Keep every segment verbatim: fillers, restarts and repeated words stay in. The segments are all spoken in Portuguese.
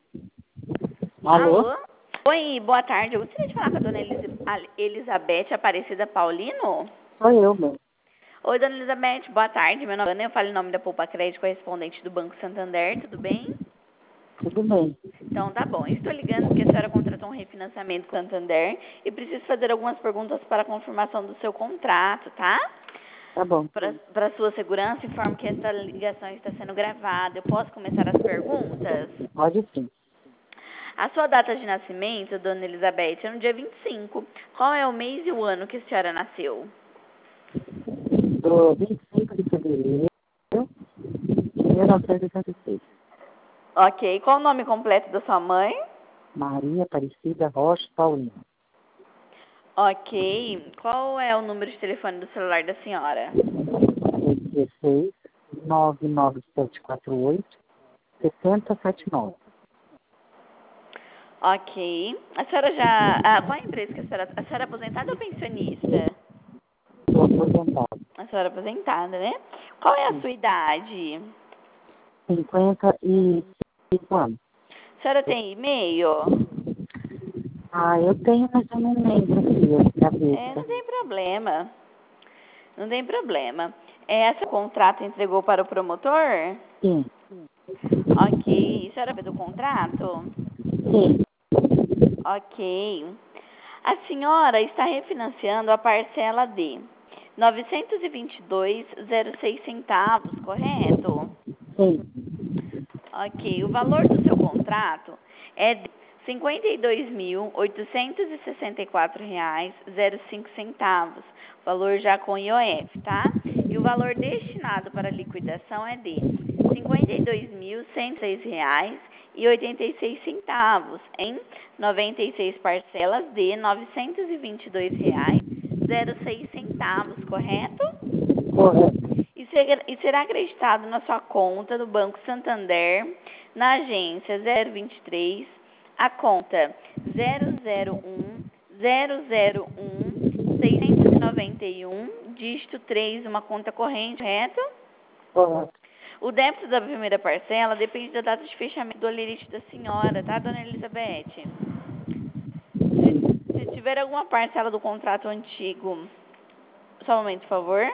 Alô? Alô? Oi, boa tarde. Eu gostaria de falar com a dona Elis- a- Elizabeth Aparecida Paulino. Sou eu, meu. Oi, dona Elizabeth, boa tarde. Meu nome é Ana, eu falo em nome da Poupa Crédito, correspondente do Banco Santander, tudo bem? Tudo bem. Então, tá bom. Eu estou ligando porque a senhora contratou um refinanciamento com o Santander e preciso fazer algumas perguntas para a confirmação do seu contrato, tá? Tá bom. Para sua segurança, informo que esta ligação está sendo gravada. Eu posso começar as perguntas? Pode sim. A sua data de nascimento, dona Elizabeth, é no dia vinte e cinco. Qual é o mês e o ano que a senhora nasceu? Do vinte e cinco de fevereiro de mil novecentos e sessenta e seis. Ok. Qual o nome completo da sua mãe? Maria Aparecida Rocha Paulino. Ok. Qual é o número de telefone do celular da senhora? dezesseis, nove nove sete quatro oito, sete zero sete nove. Ok. A senhora já... Ah, qual é a empresa que a senhora... A senhora é aposentada ou pensionista? Estou aposentado. A senhora é aposentada, né? Qual é a sua idade? cinquenta e cinco anos. A senhora tem e-mail? Ah, eu tenho, mas eu não lembro aqui, a É, cabeça. não tem problema. Não tem problema. É, seu contrato entregou para o promotor? Sim, Ok. A senhora fez o contrato? sim. Ok. A senhora está refinanciando a parcela de novecentos e vinte e dois vírgula zero seis centavos, correto? Sim. Ok. O valor do seu contrato é de cinquenta e dois mil oitocentos e sessenta e quatro reais e zero cinco centavos. Valor já com I O F, tá? E o valor destinado para liquidação é de cinquenta e dois mil cento e seis reais e oitenta e seis centavos em noventa e seis parcelas de novecentos e vinte e dois reais e zero seis centavos, correto? Correto. E ser- e será acreditado na sua conta do Banco Santander, na agência zero vinte e três, a conta zero zero um zero zero um seiscentos e noventa e um, dígito três, uma conta corrente, correto? Correto. O débito da primeira parcela depende da data de fechamento do olerite da senhora, tá, dona Elizabeth? Se, se tiver alguma parcela do contrato antigo, só um momento, por favor.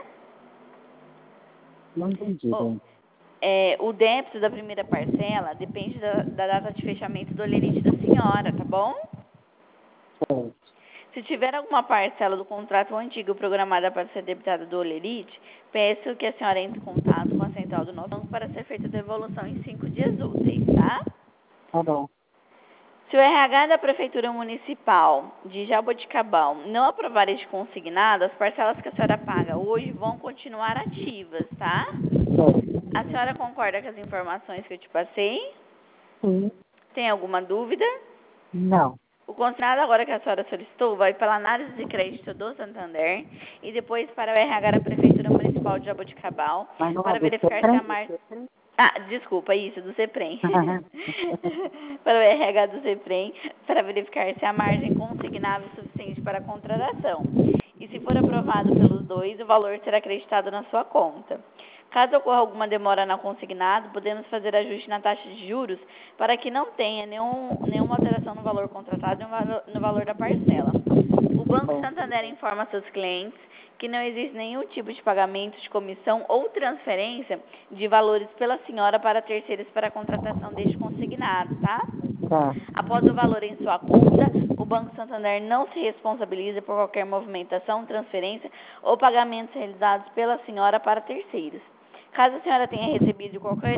Não entendi, O, bem. é, o débito da primeira parcela depende da, da data de fechamento do olerite da senhora, tá bom? Certo. Se tiver alguma parcela do contrato antigo programada para ser debitada do olerite, peço que a senhora entre em contato com a central do nosso banco para ser feita a devolução em cinco dias úteis, tá? Tá bom. Se o R H da Prefeitura Municipal de Jaboticabal não aprovar este consignado, as parcelas que a senhora paga hoje vão continuar ativas, tá? Certo. A senhora concorda com as informações que eu te passei? Sim. Tem alguma dúvida? Não. O consignado agora que a senhora solicitou vai pela análise de crédito do Santander e depois para o R H da Prefeitura Municipal de Jaboticabal Mas não é para do verificar se a Cefrem? margem... Ah, desculpa, isso, do CEPREM. Para o R H do CEPREM, para verificar se a margem consignável é suficiente para a contratação. E se for aprovado pelos dois, o valor será acreditado na sua conta. Caso ocorra alguma demora na consignado, podemos fazer ajuste na taxa de juros para que não tenha nenhum, nenhuma alteração no valor contratado e no valor, no valor da parcela. O Banco Bom. Santander informa seus clientes que não existe nenhum tipo de pagamento de comissão ou transferência de valores pela senhora para terceiros para a contratação deste consignado, tá? Tá. Após o valor em sua conta, o Banco Santander não se responsabiliza por qualquer movimentação, transferência ou pagamentos realizados pela senhora para terceiros. Caso a senhora tenha recebido qualquer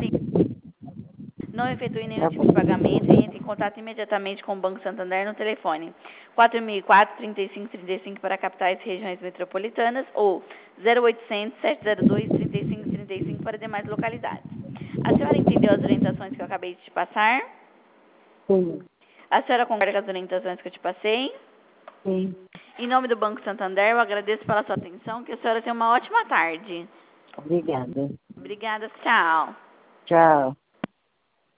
não efetue nenhum Tá tipo de bom. pagamento e entre em contato imediatamente com o Banco Santander no telefone quatro mil e quatro, trinta e cinco, trinta e cinco para capitais e regiões metropolitanas ou zero oitocentos, sete zero dois, trinta e cinco, trinta e cinco para demais localidades. A senhora entendeu as orientações que eu acabei de te passar? Sim. A senhora concorda com as orientações que eu te passei? Sim. Em nome do Banco Santander, eu agradeço pela sua atenção, que a senhora tenha uma ótima tarde. Obrigada. Obrigada, tchau. Tchau.